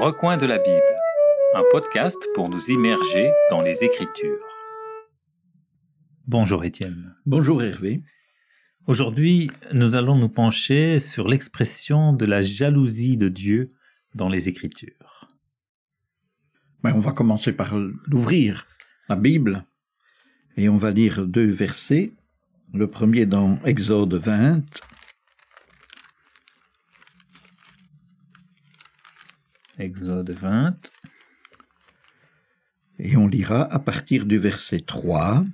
Recoins de la Bible, un podcast pour nous immerger dans les Écritures. Bonjour Étienne. Bonjour Hervé. Aujourd'hui, nous allons nous pencher sur l'expression de la jalousie de Dieu dans les Écritures. On va commencer par l'ouvrir, la Bible, et on va lire 2 versets. Le premier dans Exode 20. Exode 20. Et on lira à partir du verset 3.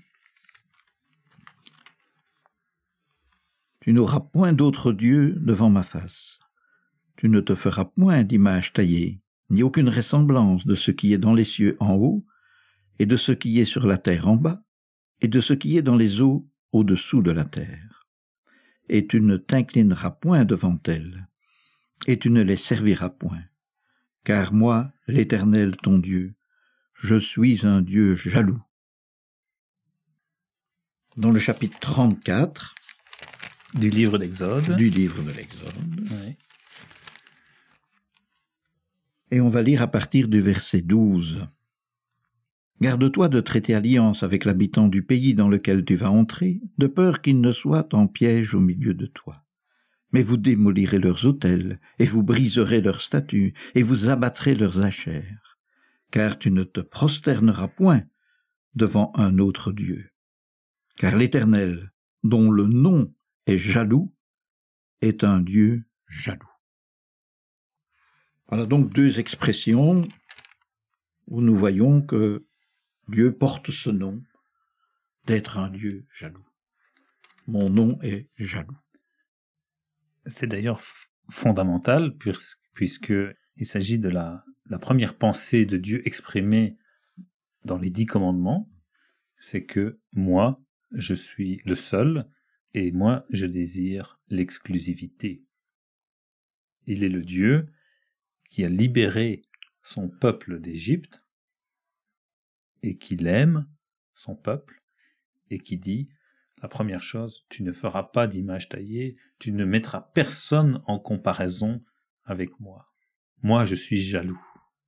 Tu n'auras point d'autre Dieu devant ma face. Tu ne te feras point d'image taillée, ni aucune ressemblance de ce qui est dans les cieux en haut, et de ce qui est sur la terre en bas, et de ce qui est dans les eaux au-dessous de la terre. Et tu ne t'inclineras point devant elles, et tu ne les serviras point. Car moi, l'Éternel ton Dieu, je suis un Dieu jaloux. Dans le chapitre 34 du livre d'Exode. Oui. Et on va lire à partir du verset 12. Garde-toi de traiter alliance avec l'habitant du pays dans lequel tu vas entrer, de peur qu'il ne soit en piège au milieu de toi. Mais vous démolirez leurs autels, et vous briserez leurs statues, et vous abattrez leurs achères, car tu ne te prosterneras point devant un autre Dieu. Car l'Éternel, dont le nom est jaloux, est un Dieu jaloux. Voilà donc 2 expressions où nous voyons que Dieu porte ce nom d'être un Dieu jaloux. Mon nom est jaloux. C'est d'ailleurs fondamental puisqu'il s'agit de la première pensée de Dieu exprimée dans les 10 commandements, c'est que moi, je suis le seul et moi, je désire l'exclusivité. Il est le Dieu qui a libéré son peuple d'Égypte et qu'il aime son peuple et qui dit: la première chose, tu ne feras pas d'image taillée, tu ne mettras personne en comparaison avec moi. Moi, je suis jaloux.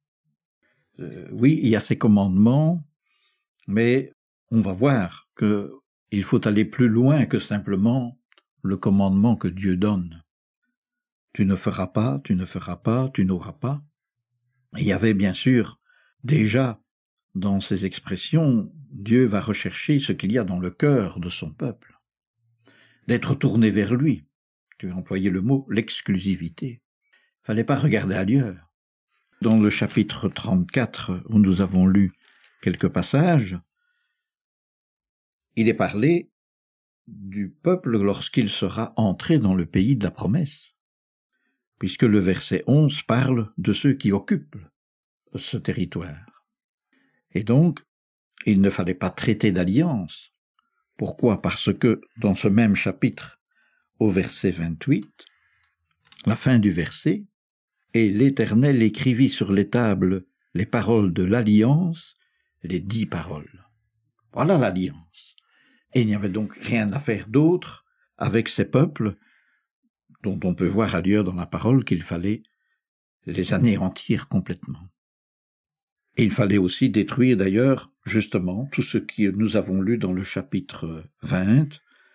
Oui, il y a ces commandements, mais on va voir qu'il faut aller plus loin que simplement le commandement que Dieu donne. Tu ne feras pas, tu ne feras pas, tu n'auras pas. Il y avait bien sûr déjà dans ces expressions, Dieu va rechercher ce qu'il y a dans le cœur de son peuple, d'être tourné vers lui. Tu as employé le mot l'exclusivité. Il fallait pas regarder ailleurs. Dans le chapitre 34, où nous avons lu quelques passages, il est parlé du peuple lorsqu'il sera entré dans le pays de la promesse, puisque le verset 11 parle de ceux qui occupent ce territoire. Et donc, il ne fallait pas traiter d'alliance. Pourquoi ? Parce que dans ce même chapitre, au verset 28, la fin du verset, « Et l'Éternel écrivit sur les tables les paroles de l'alliance, les 10 paroles. » Voilà l'alliance. Et il n'y avait donc rien à faire d'autre avec ces peuples, dont on peut voir ailleurs dans la parole qu'il fallait les anéantir complètement. Et il fallait aussi détruire d'ailleurs, justement, tout ce que nous avons lu dans le chapitre 20,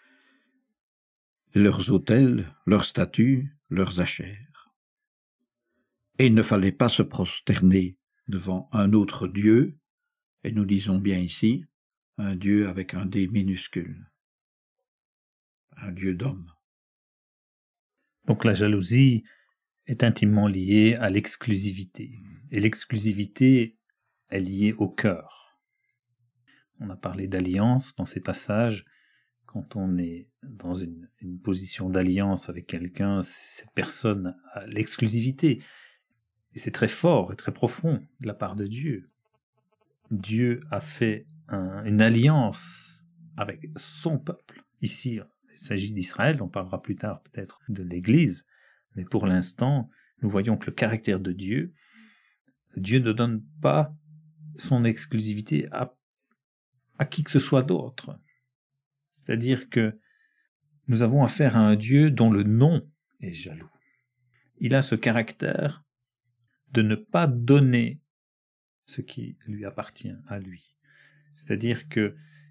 leurs autels, leurs statues, leurs achères. Et il ne fallait pas se prosterner devant un autre Dieu, et nous disons bien ici, un Dieu avec un D minuscule, un Dieu d'homme. Donc la jalousie est intimement liée à l'exclusivité, et l'exclusivité est liée au cœur. On a parlé d'alliance dans ces passages. Quand on est dans une position d'alliance avec quelqu'un, cette personne a l'exclusivité. Et c'est très fort et très profond de la part de Dieu. Dieu a fait une alliance avec son peuple. Ici, il s'agit d'Israël, on parlera plus tard peut-être de l'Église, mais pour l'instant, nous voyons que le caractère de Dieu ne donne pas son exclusivité à qui que ce soit d'autre. C'est-à-dire que nous avons affaire à un Dieu dont le nom est jaloux. Il a ce caractère de ne pas donner ce qui lui appartient à lui. C'est-à-dire que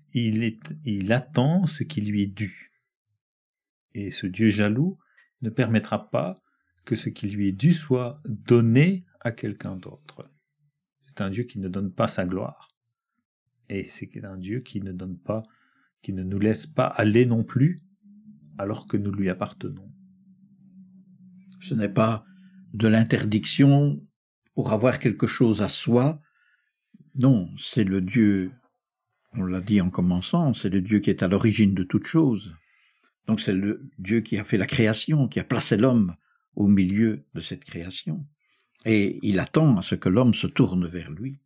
il attend ce qui lui est dû. Et ce Dieu jaloux ne permettra pas que ce qui lui est dû soit donné à quelqu'un d'autre. C'est un Dieu qui ne donne pas sa gloire. Et c'est un Dieu qui ne nous laisse pas aller non plus, alors que nous lui appartenons. Ce n'est pas de l'interdiction pour avoir quelque chose à soi. Non, c'est le Dieu, on l'a dit en commençant, c'est le Dieu qui est à l'origine de toute chose. Donc c'est le Dieu qui a fait la création, qui a placé l'homme au milieu de cette création. Et il attend à ce que l'homme se tourne vers lui.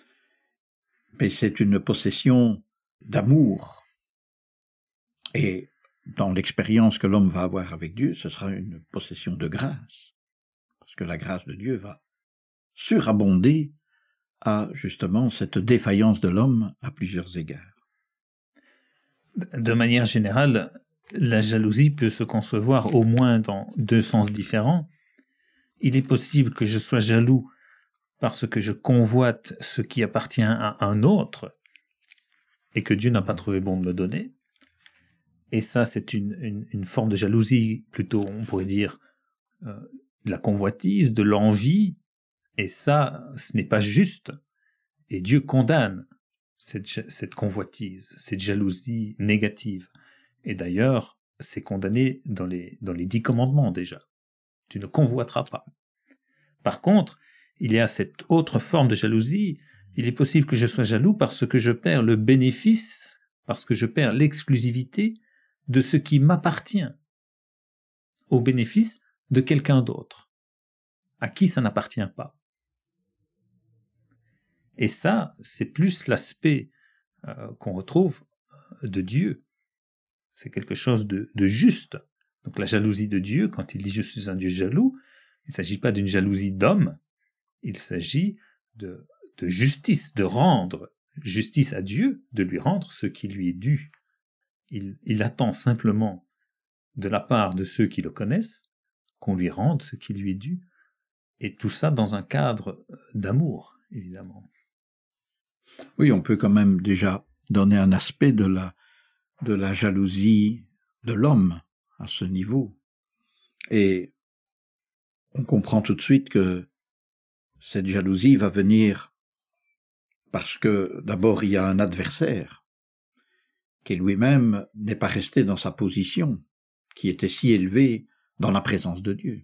Mais c'est une possession d'amour. Et dans l'expérience que l'homme va avoir avec Dieu, ce sera une possession de grâce. Parce que la grâce de Dieu va surabonder à justement cette défaillance de l'homme à plusieurs égards. De manière générale, la jalousie peut se concevoir au moins dans deux sens différents. Il est possible que je sois jaloux parce que je convoite ce qui appartient à un autre et que Dieu n'a pas trouvé bon de me donner. Et ça, c'est une forme de jalousie, plutôt, on pourrait dire, de la convoitise, de l'envie. Et ça, ce n'est pas juste. Et Dieu condamne cette convoitise, cette jalousie négative. Et d'ailleurs, c'est condamné dans les 10 commandements déjà. Tu ne convoiteras pas. Par contre, il y a cette autre forme de jalousie. Il est possible que je sois jaloux parce que je perds le bénéfice, parce que je perds l'exclusivité de ce qui m'appartient au bénéfice de quelqu'un d'autre, à qui ça n'appartient pas. Et ça, c'est plus l'aspect qu'on retrouve de Dieu. C'est quelque chose de juste. Donc la jalousie de Dieu, quand il dit « je suis un Dieu jaloux », il ne s'agit pas d'une jalousie d'homme, il s'agit de justice, de rendre justice à Dieu, de lui rendre ce qui lui est dû. Il attend simplement de la part de ceux qui le connaissent qu'on lui rende ce qui lui est dû, et tout ça dans un cadre d'amour, évidemment. Oui, on peut quand même déjà donner un aspect de la jalousie de l'homme à ce niveau. Et on comprend tout de suite que cette jalousie va venir parce que d'abord il y a un adversaire qui lui-même n'est pas resté dans sa position, qui était si élevée dans la présence de Dieu.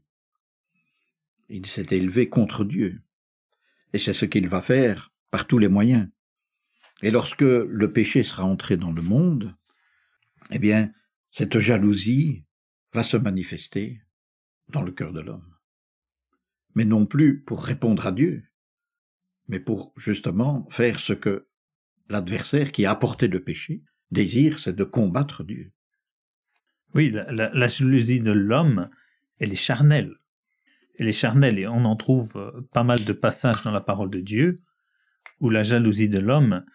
Il s'est élevé contre Dieu. Et c'est ce qu'il va faire par tous les moyens. Et lorsque le péché sera entré dans le monde, eh bien, cette jalousie va se manifester dans le cœur de l'homme. Mais non plus pour répondre à Dieu, mais pour justement faire ce que l'adversaire qui a apporté le péché désire, c'est de combattre Dieu. Oui, la jalousie de l'homme, elle est charnelle. Elle est charnelle et on en trouve pas mal de passages dans la parole de Dieu où la jalousie de l'homme,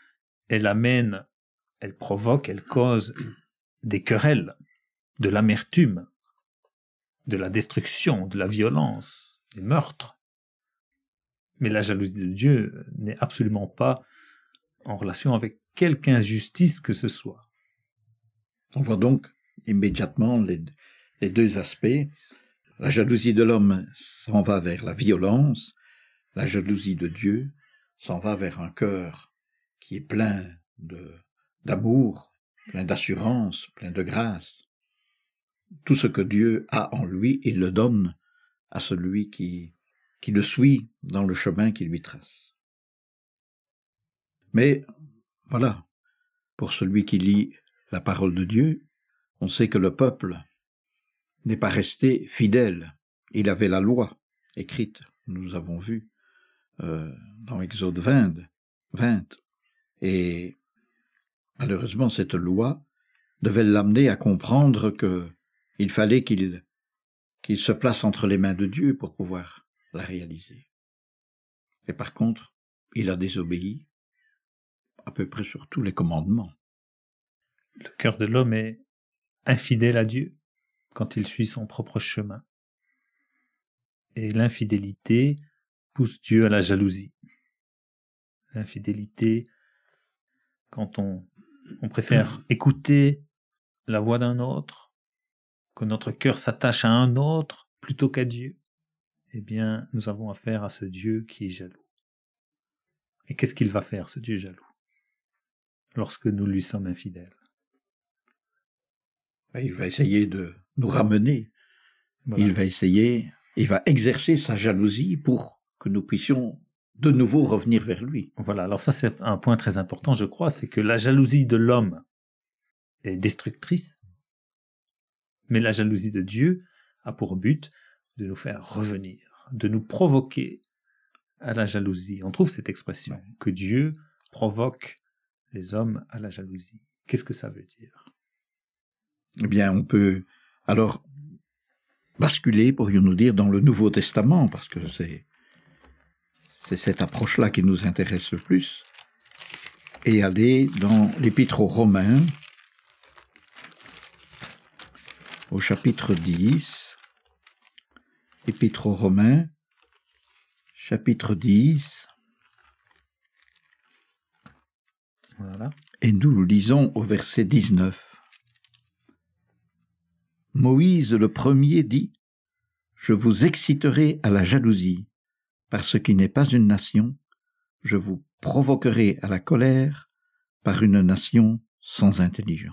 elle provoque, elle cause des querelles, de l'amertume, de la destruction, de la violence, des meurtres. Mais la jalousie de Dieu n'est absolument pas en relation avec quelque injustice que ce soit. On voit donc immédiatement les deux aspects. La jalousie de l'homme s'en va vers la violence, la jalousie de Dieu s'en va vers un cœur qui est plein d'amour, plein d'assurance, plein de grâce. Tout ce que Dieu a en lui, il le donne à celui qui le suit dans le chemin qu'il lui trace. Mais voilà, pour celui qui lit la parole de Dieu, on sait que le peuple n'est pas resté fidèle. Il avait la loi écrite, nous avons vu dans Exode 20. Et malheureusement, cette loi devait l'amener à comprendre qu'il fallait qu'il se place entre les mains de Dieu pour pouvoir la réaliser. Et par contre, il a désobéi à peu près sur tous les commandements. Le cœur de l'homme est infidèle à Dieu quand il suit son propre chemin. Et l'infidélité pousse Dieu à la jalousie. L'infidélité, quand on préfère écouter la voix d'un autre, que notre cœur s'attache à un autre plutôt qu'à Dieu, eh bien, nous avons affaire à ce Dieu qui est jaloux. Et qu'est-ce qu'il va faire, ce Dieu jaloux, lorsque nous lui sommes infidèles? Il va essayer de nous ramener. Voilà. Il va exercer sa jalousie pour que nous puissions de nouveau revenir vers lui. Voilà, alors ça c'est un point très important, je crois, c'est que la jalousie de l'homme est destructrice, mais la jalousie de Dieu a pour but de nous faire revenir, de nous provoquer à la jalousie. On trouve cette expression, que Dieu provoque les hommes à la jalousie. Qu'est-ce que ça veut dire? Eh bien, on peut alors basculer, pourrions-nous dire, dans le Nouveau Testament, parce que c'est cette approche-là qui nous intéresse le plus, et aller dans l'Épître aux Romains, au chapitre 10, Épître aux Romains, chapitre 10, voilà. Et nous lisons au verset 19. Moïse le premier dit « Je vous exciterai à la jalousie, parce qu'il n'est pas une nation, je vous provoquerai à la colère par une nation sans intelligence. »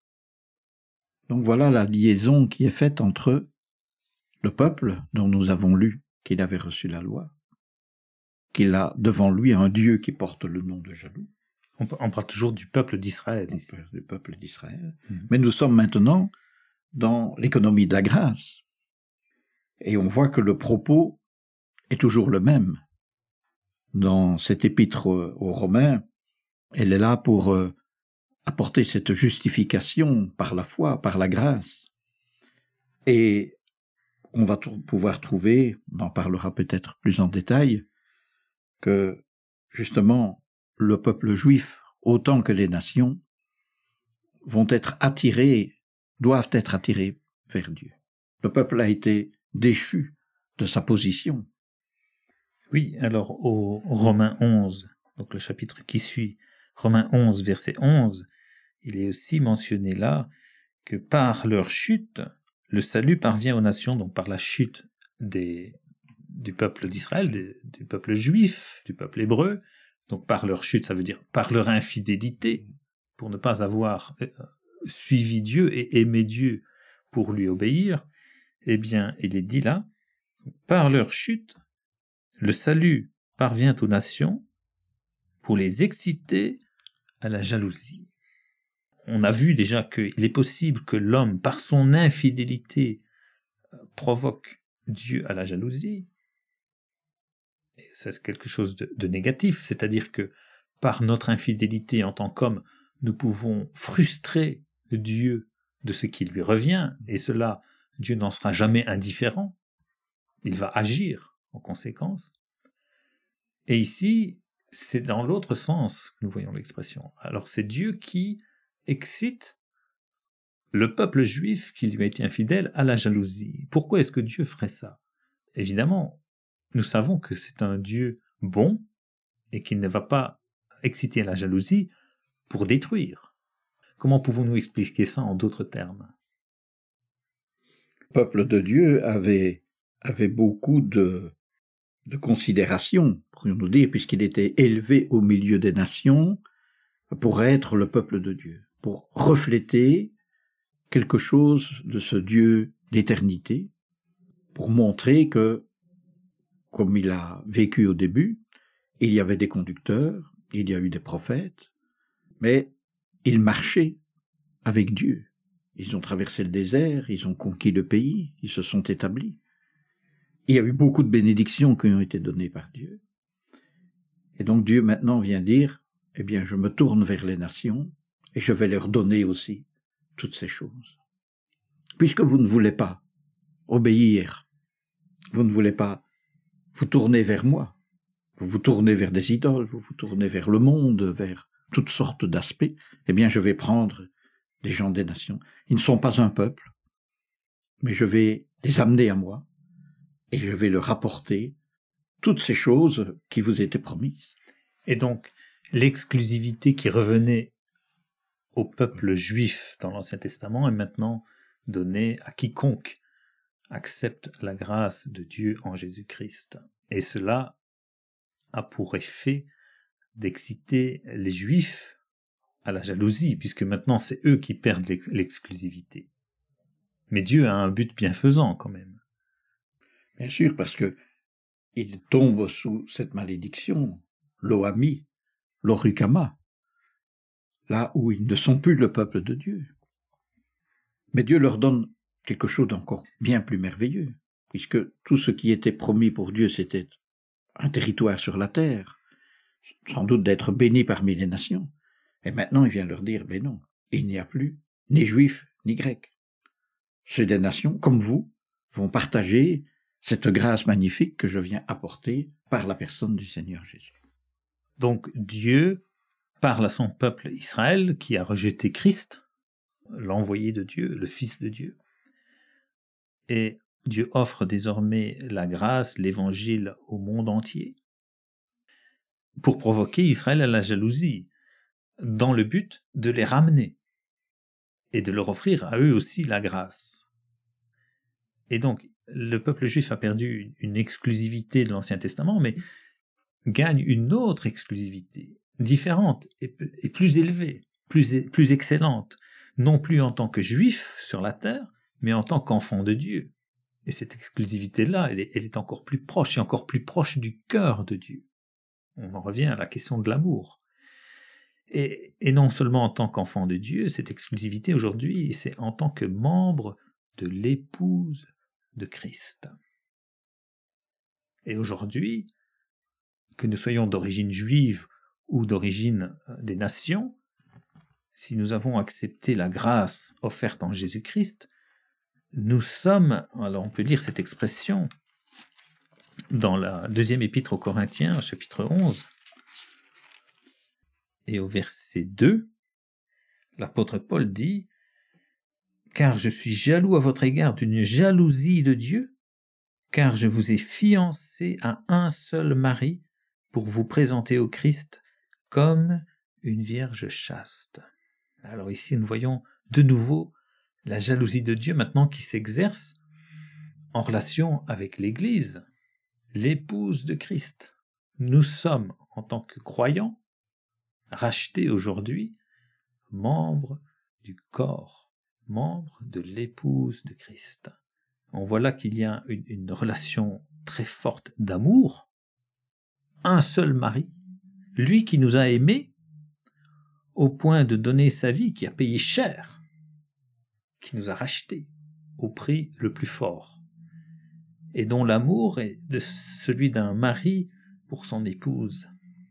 Donc voilà la liaison qui est faite entre le peuple dont nous avons lu qu'il avait reçu la loi, qu'il a devant lui un Dieu qui porte le nom de jaloux. On parle toujours du peuple d'Israël ici. Du peuple d'Israël. Mais nous sommes maintenant dans l'économie de la grâce. Et on voit que le propos est toujours le même. Dans cette épître aux Romains, elle est là pour apporter cette justification par la foi, par la grâce. Et on va pouvoir trouver, on en parlera peut-être plus en détail, que justement le peuple juif, autant que les nations, doivent être attirés vers Dieu. Le peuple a été déchu de sa position. Oui, alors au Romains 11, donc le chapitre qui suit, Romains 11, verset 11, il est aussi mentionné là que par leur chute, le salut parvient aux nations, donc par la chute du peuple d'Israël, du peuple juif, du peuple hébreu. Donc par leur chute, ça veut dire par leur infidélité, pour ne pas avoir suivi Dieu et aimé Dieu pour lui obéir. Eh bien, il est dit là, par leur chute, le salut parvient aux nations pour les exciter à la jalousie. On a vu déjà qu'il est possible que l'homme, par son infidélité, provoque Dieu à la jalousie. Et c'est quelque chose de négatif, c'est-à-dire que par notre infidélité en tant qu'homme, nous pouvons frustrer Dieu de ce qui lui revient, et cela, Dieu n'en sera jamais indifférent. Il va agir en conséquence. Et ici, c'est dans l'autre sens que nous voyons l'expression. Alors c'est Dieu qui excite le peuple juif qui lui a été infidèle à la jalousie. Pourquoi est-ce que Dieu ferait ça? Évidemment, nous savons que c'est un Dieu bon et qu'il ne va pas exciter à la jalousie pour détruire. Comment pouvons-nous expliquer ça en d'autres termes? Le peuple de Dieu avait beaucoup de considération, pourrions-nous dire, puisqu'il était élevé au milieu des nations pour être le peuple de Dieu, pour refléter quelque chose de ce Dieu d'éternité, pour montrer que, comme il a vécu au début, il y avait des conducteurs, il y a eu des prophètes, mais ils marchaient avec Dieu. Ils ont traversé le désert, ils ont conquis le pays, ils se sont établis. Il y a eu beaucoup de bénédictions qui ont été données par Dieu. Et donc Dieu maintenant vient dire, eh bien je me tourne vers les nations et je vais leur donner aussi toutes ces choses. Puisque vous ne voulez pas obéir, vous ne voulez pas vous tourner vers moi, vous vous tournez vers des idoles, vous vous tournez vers le monde, vers toutes sortes d'aspects, eh bien je vais prendre des gens des nations. Ils ne sont pas un peuple, mais je vais les amener à moi et je vais leur apporter toutes ces choses qui vous étaient promises. Et donc, l'exclusivité qui revenait au peuple juif dans l'Ancien Testament est maintenant donnée à quiconque accepte la grâce de Dieu en Jésus-Christ. Et cela a pour effet d'exciter les Juifs à la jalousie, puisque maintenant c'est eux qui perdent l'exclusivité. Mais Dieu a un but bienfaisant quand même. Bien sûr, parce que ils tombent sous cette malédiction, l'Oami, l'Orukama, là où ils ne sont plus le peuple de Dieu. Mais Dieu leur donne quelque chose d'encore bien plus merveilleux, puisque tout ce qui était promis pour Dieu, c'était un territoire sur la terre, sans doute d'être béni parmi les nations. Et maintenant, il vient leur dire, ben non, il n'y a plus ni juifs ni grecs. Ceux des nations, comme vous, vont partager cette grâce magnifique que je viens apporter par la personne du Seigneur Jésus. Donc Dieu parle à son peuple Israël qui a rejeté Christ, l'envoyé de Dieu, le Fils de Dieu. Et Dieu offre désormais la grâce, l'évangile au monde entier, pour provoquer Israël à la jalousie, dans le but de les ramener et de leur offrir à eux aussi la grâce. Et donc, le peuple juif a perdu une exclusivité de l'Ancien Testament, mais gagne une autre exclusivité, différente et plus élevée, plus excellente, non plus en tant que juif sur la terre, mais en tant qu'enfant de Dieu. Et cette exclusivité-là, elle est encore plus proche, et encore plus proche du cœur de Dieu. On en revient à la question de l'amour. Et non seulement en tant qu'enfant de Dieu, cette exclusivité aujourd'hui, c'est en tant que membre de l'épouse de Christ. Et aujourd'hui, que nous soyons d'origine juive ou d'origine des nations, si nous avons accepté la grâce offerte en Jésus-Christ, nous sommes, alors on peut lire cette expression dans la deuxième épître aux Corinthiens, chapitre 11, et au verset 2, l'apôtre Paul dit « Car je suis jaloux à votre égard d'une jalousie de Dieu, car je vous ai fiancé à un seul mari pour vous présenter au Christ comme une vierge chaste. » Alors ici, nous voyons de nouveau la jalousie de Dieu maintenant qui s'exerce en relation avec l'Église, l'épouse de Christ. Nous sommes, en tant que croyants, rachetés aujourd'hui, membres du corps, membres de l'épouse de Christ. On voit là qu'il y a une relation très forte d'amour, un seul mari, lui qui nous a aimés au point de donner sa vie, qui a payé cher, qui nous a rachetés au prix le plus fort, et dont l'amour est de celui d'un mari pour son épouse.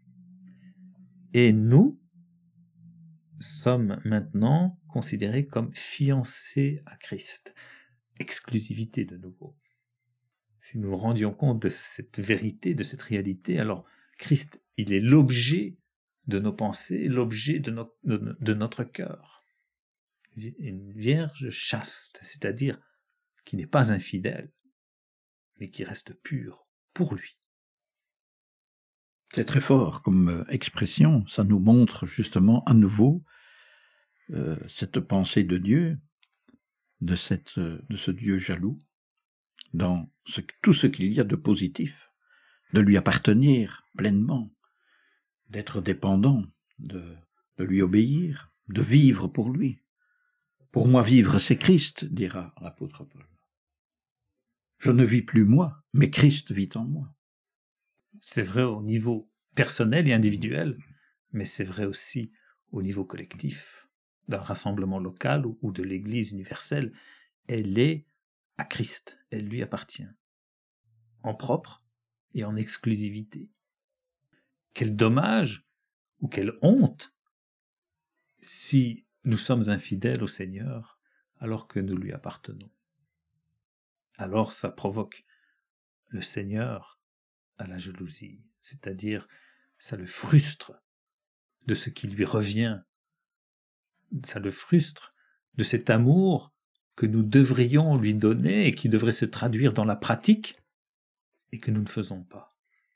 Et nous sommes maintenant considérés comme fiancés à Christ. Exclusivité de nouveau. Si nous nous rendions compte de cette vérité, de cette réalité, alors Christ, il est l'objet de nos pensées, l'objet de notre cœur. Une vierge chaste, c'est-à-dire qui n'est pas infidèle, mais qui reste pure pour lui. C'est très fort comme expression, ça nous montre justement à nouveau cette pensée de Dieu, de ce Dieu jaloux, dans tout ce qu'il y a de positif, de lui appartenir pleinement, d'être dépendant, de lui obéir, de vivre pour lui. Pour moi, vivre, c'est Christ, dira l'apôtre Paul. Je ne vis plus moi, mais Christ vit en moi. C'est vrai au niveau personnel et individuel, mais c'est vrai aussi au niveau collectif, d'un rassemblement local ou de l'Église universelle. Elle est à Christ, elle lui appartient, en propre et en exclusivité. Quel dommage ou quelle honte si nous sommes infidèles au Seigneur alors que nous lui appartenons. Alors ça provoque le Seigneur à la jalousie, c'est-à-dire ça le frustre de ce qui lui revient, ça le frustre de cet amour que nous devrions lui donner et qui devrait se traduire dans la pratique et que nous ne faisons pas.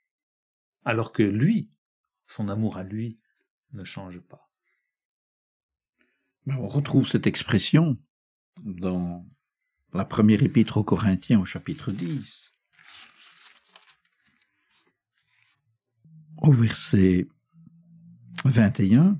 alors que lui, son amour à lui, ne change pas. On retrouve cette expression dans la première épître aux Corinthiens au chapitre 10. Au verset 21,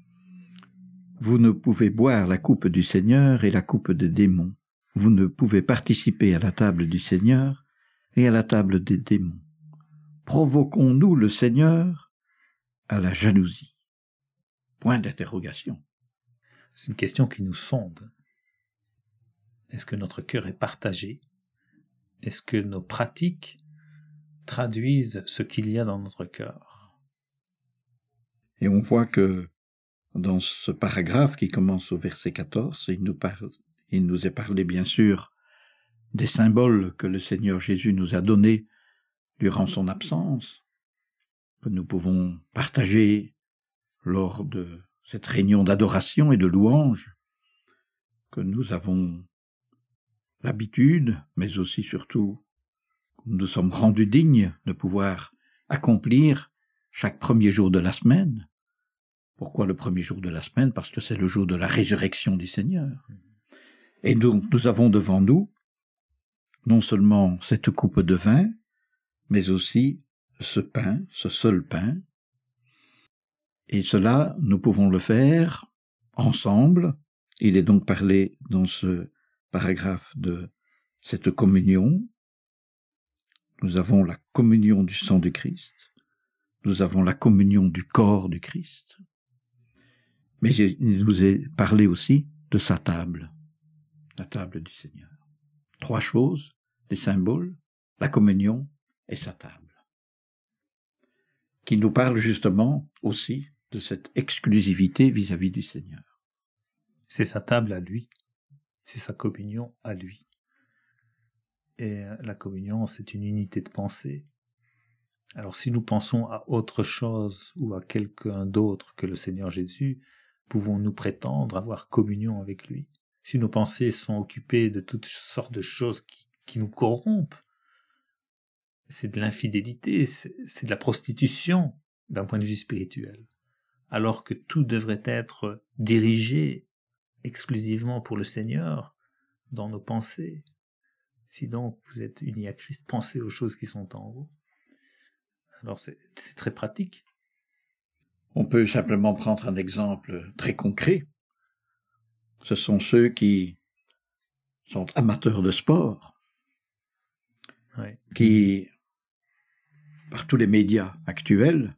« Vous ne pouvez boire la coupe du Seigneur et la coupe des démons. Vous ne pouvez participer à la table du Seigneur et à la table des démons. Provoquons-nous le Seigneur à la jalousie ?» Point d'interrogation. C'est une question qui nous sonde. Est-ce que notre cœur est partagé? Est-ce que nos pratiques traduisent ce qu'il y a dans notre cœur? Et on voit que dans ce paragraphe qui commence au verset 14, il nous est parlé bien sûr des symboles que le Seigneur Jésus nous a donnés durant son absence, que nous pouvons partager lors de cette réunion d'adoration et de louange, que nous avons l'habitude, mais aussi surtout, nous nous sommes rendus dignes de pouvoir accomplir chaque premier jour de la semaine. Pourquoi le premier jour de la semaine? Parce que c'est le jour de la résurrection du Seigneur. Et donc nous avons devant nous non seulement cette coupe de vin, mais aussi ce pain, ce seul pain. Et cela, nous pouvons le faire ensemble. Il est donc parlé dans ce paragraphe de cette communion. Nous avons la communion du sang du Christ. Nous avons la communion du corps du Christ. Mais il nous est parlé aussi de sa table, la table du Seigneur. 3 choses, les symboles, la communion et sa table, qui nous parlent justement aussi de cette exclusivité vis-à-vis du Seigneur. C'est sa table à lui, c'est sa communion à lui. Et la communion, c'est une unité de pensée. Alors si nous pensons à autre chose ou à quelqu'un d'autre que le Seigneur Jésus, pouvons-nous prétendre avoir communion avec lui? Si nos pensées sont occupées de toutes sortes de choses qui nous corrompent, c'est de l'infidélité, c'est de la prostitution d'un point de vue spirituel. Alors que tout devrait être dirigé exclusivement pour le Seigneur dans nos pensées. Si donc vous êtes unis à Christ, pensez aux choses qui sont en haut. Alors c'est très pratique. On peut simplement prendre un exemple très concret. Ce sont ceux qui sont amateurs de sport, Ouais. qui, par tous les médias actuels,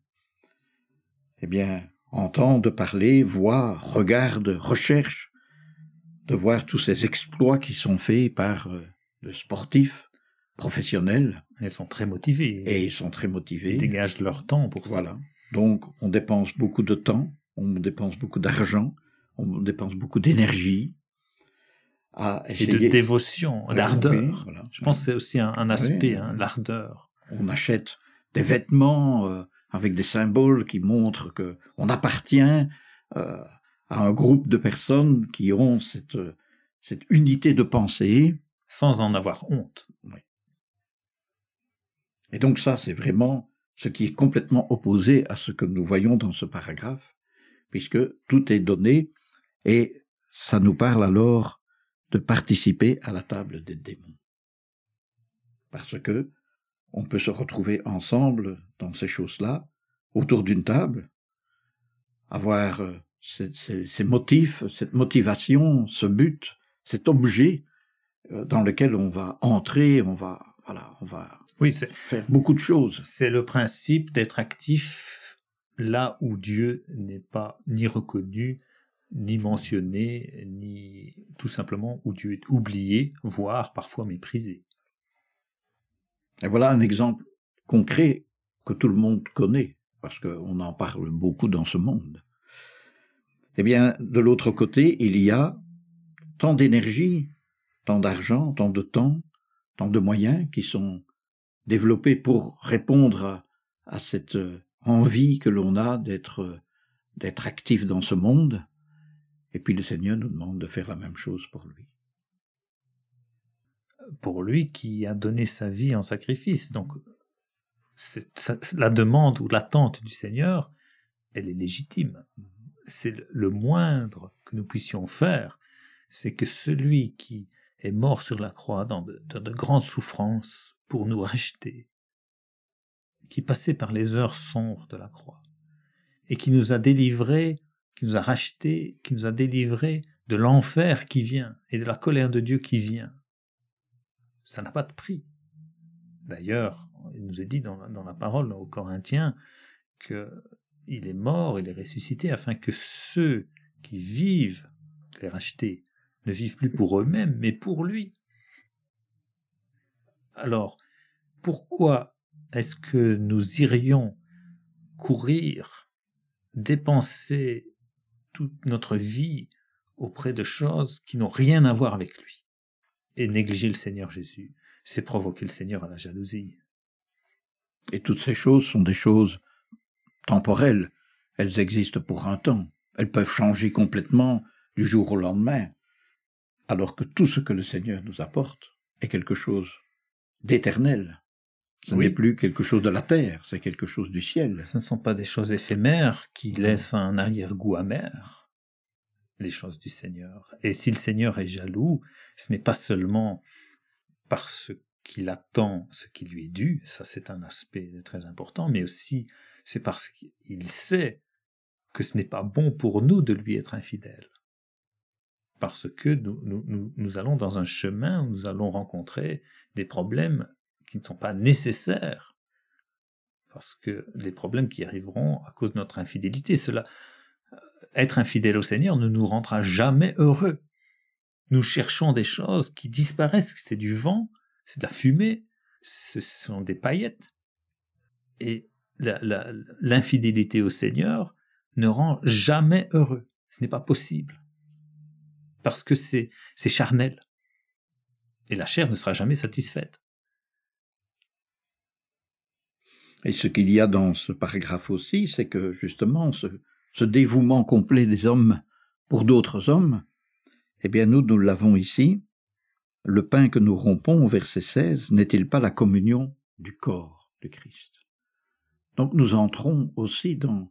eh bien, entendent parler, voient, regardent, recherchent, de voir tous ces exploits qui sont faits par de sportifs professionnels. Ils sont très motivés. Et ils sont très motivés. Ils dégagent leur temps pour ça. Voilà. Donc, on dépense beaucoup de temps, on dépense beaucoup d'argent, on dépense beaucoup d'énergie à essayer... Et de dévotion, d'ardeur. Oui, voilà. Je pense que c'est aussi un aspect, Oui. l'ardeur. On achète des vêtements avec des symboles qui montrent que on appartient à un groupe de personnes qui ont cette unité de pensée. Sans en avoir honte. Oui. Et donc ça, c'est vraiment ce qui est complètement opposé à ce que nous voyons dans ce paragraphe, puisque tout est donné, et ça nous parle alors de participer à la table des démons. Parce que on peut se retrouver ensemble dans ces choses-là, autour d'une table, avoir ces motifs, cette motivation, ce but, cet objet dans lequel on va entrer, on va faire beaucoup de choses. C'est le principe d'être actif là où Dieu n'est pas ni reconnu, ni mentionné, ni tout simplement où Dieu est oublié, voire parfois méprisé. Et voilà un exemple concret que tout le monde connaît, parce qu'on en parle beaucoup dans ce monde. Eh bien, de l'autre côté, il y a tant d'énergie, tant d'argent, tant de temps, tant de moyens qui sont développés pour répondre à cette envie que l'on a d'être actif dans ce monde. Et puis le Seigneur nous demande de faire la même chose pour lui. Pour lui qui a donné sa vie en sacrifice. Donc, la demande ou l'attente du Seigneur, elle est légitime. C'est le moindre que nous puissions faire, c'est que celui qui est mort sur la croix dans de grandes souffrances pour nous racheter, qui passait par les heures sombres de la croix, et qui nous a délivrés, qui nous a rachetés, qui nous a délivrés de l'enfer qui vient et de la colère de Dieu qui vient. Ça n'a pas de prix. D'ailleurs, il nous est dit dans la parole aux Corinthiens qu'il est mort, il est ressuscité, afin que ceux qui vivent, les rachetés, ne vivent plus pour eux-mêmes, mais pour lui. Alors, pourquoi est-ce que nous irions courir, dépenser toute notre vie auprès de choses qui n'ont rien à voir avec lui et négliger le Seigneur Jésus? C'est provoquer le Seigneur à la jalousie. Et toutes ces choses sont des choses temporelles. Elles existent pour un temps. Elles peuvent changer complètement du jour au lendemain. Alors que tout ce que le Seigneur nous apporte est quelque chose d'éternel. Ce n'est plus quelque chose de la terre, c'est quelque chose du ciel. Ce ne sont pas des choses éphémères qui laissent un arrière-goût amer, les choses du Seigneur. Et si le Seigneur est jaloux, ce n'est pas seulement parce qu'il attend ce qui lui est dû, ça c'est un aspect très important, mais aussi c'est parce qu'il sait que ce n'est pas bon pour nous de lui être infidèles. Parce que nous allons dans un chemin où nous allons rencontrer des problèmes qui ne sont pas nécessaires, parce que les problèmes qui arriveront à cause de notre infidélité, être infidèle au Seigneur ne nous rendra jamais heureux. Nous cherchons des choses qui disparaissent, c'est du vent, c'est de la fumée, ce sont des paillettes. Et l'infidélité au Seigneur ne rend jamais heureux. Ce n'est pas possible. Parce que c'est charnel. Et la chair ne sera jamais satisfaite. Et ce qu'il y a dans ce paragraphe aussi, c'est que justement, ce dévouement complet des hommes pour d'autres hommes, eh bien nous l'avons ici. Le pain que nous rompons, au verset 16, n'est-il pas la communion du corps de Christ? Donc nous entrons aussi dans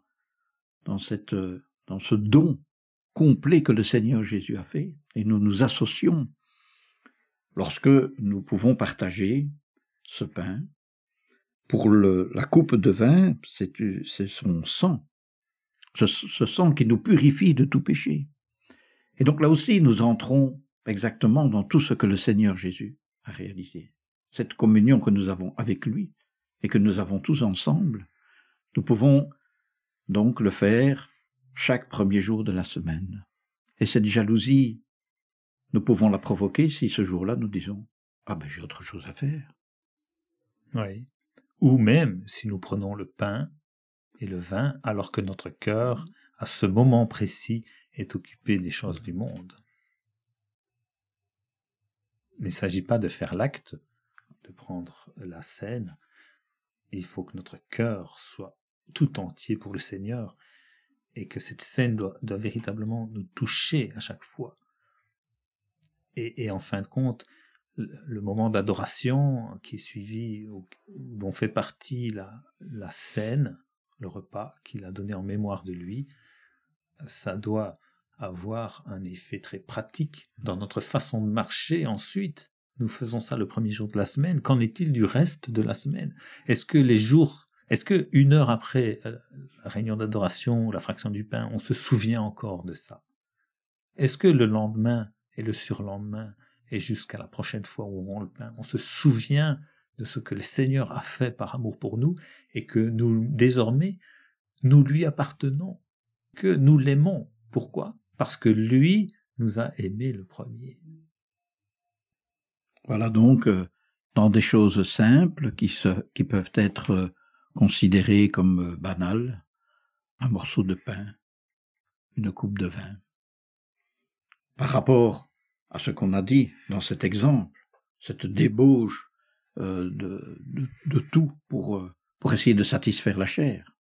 ce don complet que le Seigneur Jésus a fait, et nous nous associons lorsque nous pouvons partager ce pain. Pour la coupe de vin, c'est son sang, ce sang qui nous purifie de tout péché. Et donc là aussi, nous entrons exactement dans tout ce que le Seigneur Jésus a réalisé. Cette communion que nous avons avec lui et que nous avons tous ensemble, nous pouvons donc le faire chaque premier jour de la semaine. Et cette jalousie, nous pouvons la provoquer si ce jour-là nous disons « Ah ben j'ai autre chose à faire ». Oui. Ou même si nous prenons le pain et le vin alors que notre cœur, à ce moment précis, est occupé des choses du monde. Il ne s'agit pas de faire l'acte, de prendre la scène. Il faut que notre cœur soit tout entier pour le Seigneur et que cette scène doit véritablement nous toucher à chaque fois. Et en fin de compte, le moment d'adoration qui est suivi, dont fait partie la scène, le repas qu'il a donné en mémoire de lui, ça doit avoir un effet très pratique dans notre façon de marcher ensuite. Nous faisons ça le premier jour de la semaine. Qu'en est-il du reste de la semaine? Est-ce que une heure après la réunion d'adoration, la fraction du pain, on se souvient encore de ça? Est-ce que le lendemain et le surlendemain et jusqu'à la prochaine fois où on rend le pain, on se souvient de ce que le Seigneur a fait par amour pour nous et que nous, désormais, nous lui appartenons, que nous l'aimons. Pourquoi? Parce que lui nous a aimés le premier. Voilà donc, dans des choses simples qui peuvent être considérées comme banales, un morceau de pain, une coupe de vin. Par rapport à ce qu'on a dit dans cet exemple, cette débauche de tout pour essayer de satisfaire la chair,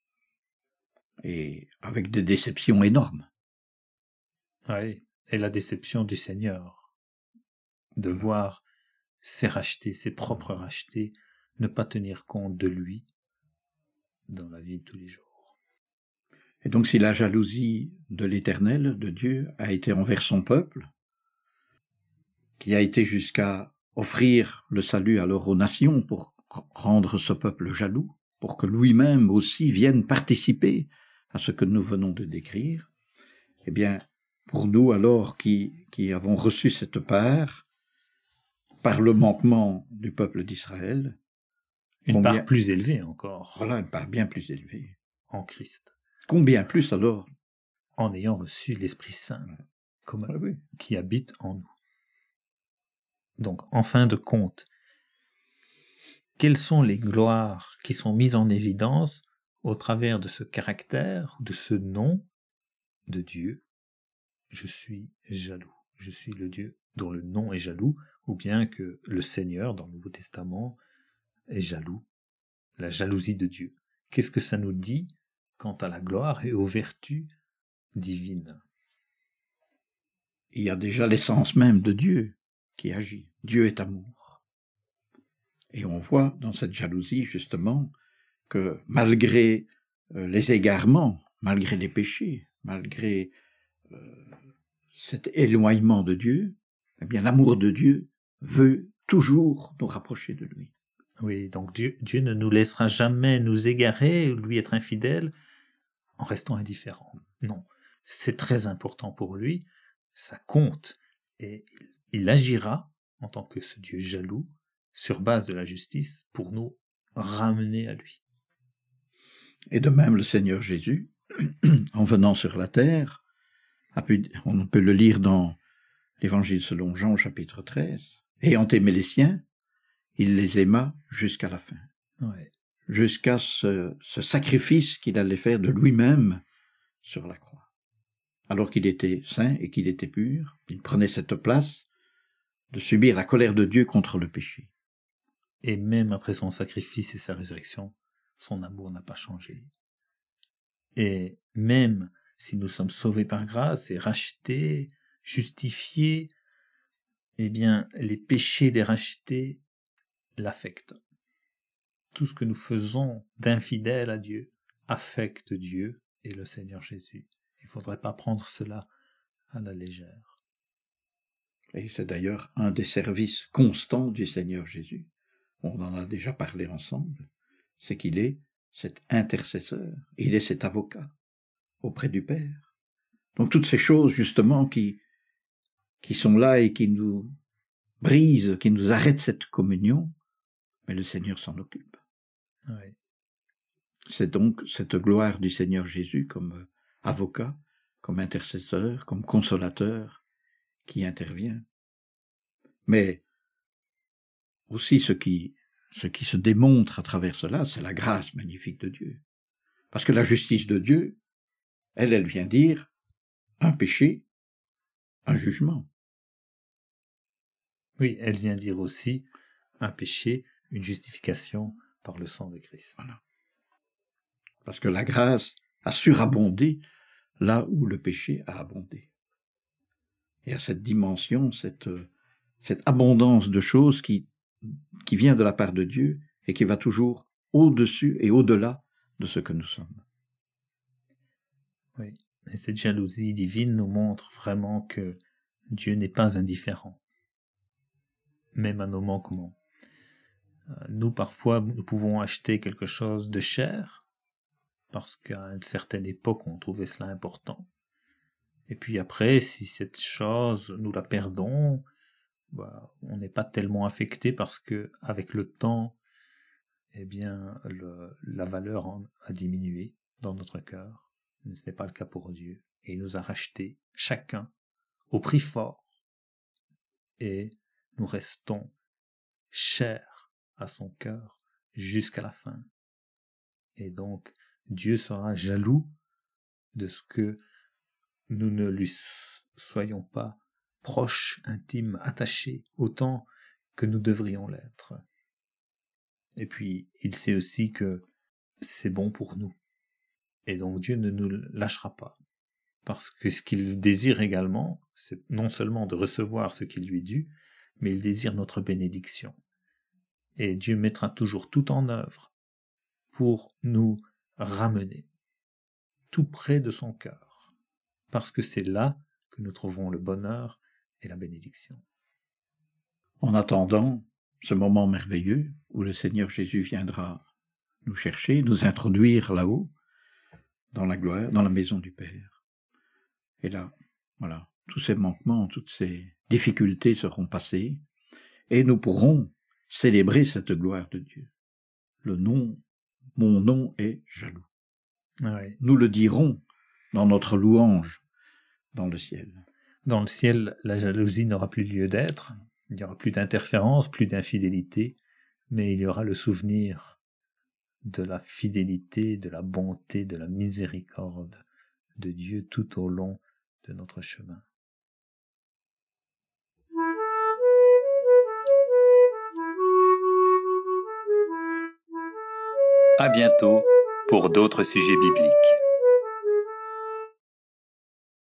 et avec des déceptions énormes. Oui, et la déception du Seigneur, de voir ses rachetés, ses propres rachetés, ne pas tenir compte de lui dans la vie de tous les jours. Et donc si la jalousie de l'Éternel, de Dieu, a été envers son peuple, qui a été jusqu'à offrir le salut alors aux nations pour rendre ce peuple jaloux, pour que lui-même aussi vienne participer à ce que nous venons de décrire, eh bien, pour nous alors qui avons reçu cette part, par le manquement du peuple d'Israël, une part plus élevée encore. Voilà, une part bien plus élevée. En Christ. Combien plus alors? En ayant reçu l'Esprit Saint qui habite en nous. Donc, en fin de compte, quelles sont les gloires qui sont mises en évidence au travers de ce caractère, de ce nom de Dieu? Je suis jaloux. Je suis le Dieu dont le nom est jaloux, ou bien que le Seigneur, dans le Nouveau Testament, est jaloux. La jalousie de Dieu. Qu'est-ce que ça nous dit quant à la gloire et aux vertus divines? Il y a déjà l'essence même de Dieu qui agit. Dieu est amour. Et on voit dans cette jalousie, justement, que malgré les égarements, malgré les péchés, malgré cet éloignement de Dieu, eh bien l'amour de Dieu veut toujours nous rapprocher de lui. Oui, donc Dieu ne nous laissera jamais nous égarer ou lui être infidèle en restant indifférent. Non, c'est très important pour lui, ça compte, et il agira en tant que ce Dieu jaloux, sur base de la justice, pour nous ramener à lui. Et de même le Seigneur Jésus, en venant sur la terre, on peut le lire dans l'Évangile selon Jean chapitre 13, ayant aimé les siens, il les aima jusqu'à la fin. Ouais. Jusqu'à ce sacrifice qu'il allait faire de lui-même sur la croix. Alors qu'il était saint et qu'il était pur, il prenait cette place de subir la colère de Dieu contre le péché. Et même après son sacrifice et sa résurrection, son amour n'a pas changé. Et même si nous sommes sauvés par grâce et rachetés, justifiés, eh bien, les péchés des rachetés l'affectent. Tout ce que nous faisons d'infidèle à Dieu affecte Dieu et le Seigneur Jésus. Il ne faudrait pas prendre cela à la légère. Et c'est d'ailleurs un des services constants du Seigneur Jésus. On en a déjà parlé ensemble. C'est qu'il est cet intercesseur, il est cet avocat auprès du Père. Donc toutes ces choses justement qui sont là et qui nous brisent, qui nous arrêtent cette communion, mais le Seigneur s'en occupe. Oui. C'est donc cette gloire du Seigneur Jésus comme avocat, comme intercesseur, comme consolateur qui intervient. Mais aussi ce qui se démontre à travers cela, c'est la grâce magnifique de Dieu. Parce que la justice de Dieu, elle vient dire un péché, un jugement. Oui, elle vient dire aussi un péché, une justification par le sang de Christ. Voilà. Parce que la grâce a surabondé là où le péché a abondé. Il y a cette dimension, cette abondance de choses qui vient de la part de Dieu et qui va toujours au-dessus et au-delà de ce que nous sommes. Oui, et cette jalousie divine nous montre vraiment que Dieu n'est pas indifférent, même à nos manquements. Nous, parfois, nous pouvons acheter quelque chose de cher, parce qu'à une certaine époque, on trouvait cela important. Et puis après, si cette chose, nous la perdons, on n'est pas tellement affecté parce que, avec le temps, eh bien, la valeur a diminué dans notre cœur. Mais ce n'est pas le cas pour Dieu. Et il nous a rachetés, chacun, au prix fort. Et nous restons chers à son cœur jusqu'à la fin. Et donc, Dieu sera jaloux de ce que nous ne lui soyons pas proches, intimes, attachés, autant que nous devrions l'être. Et puis, il sait aussi que c'est bon pour nous. Et donc, Dieu ne nous lâchera pas. Parce que ce qu'il désire également, c'est non seulement de recevoir ce qui lui est dû, mais il désire notre bénédiction. Et Dieu mettra toujours tout en œuvre pour nous ramener tout près de son cœur, parce que c'est là que nous trouverons le bonheur et la bénédiction. En attendant ce moment merveilleux où le Seigneur Jésus viendra nous chercher, nous introduire là-haut, dans la gloire, dans la maison du Père. Et là, voilà, tous ces manquements, toutes ces difficultés seront passées, et nous pourrons célébrer cette gloire de Dieu. Mon nom est jaloux. Ouais. Nous le dirons dans notre louange dans le ciel. Dans le ciel, la jalousie n'aura plus lieu d'être, il n'y aura plus d'interférence, plus d'infidélité, mais il y aura le souvenir de la fidélité, de la bonté, de la miséricorde de Dieu tout au long de notre chemin. À bientôt pour d'autres sujets bibliques.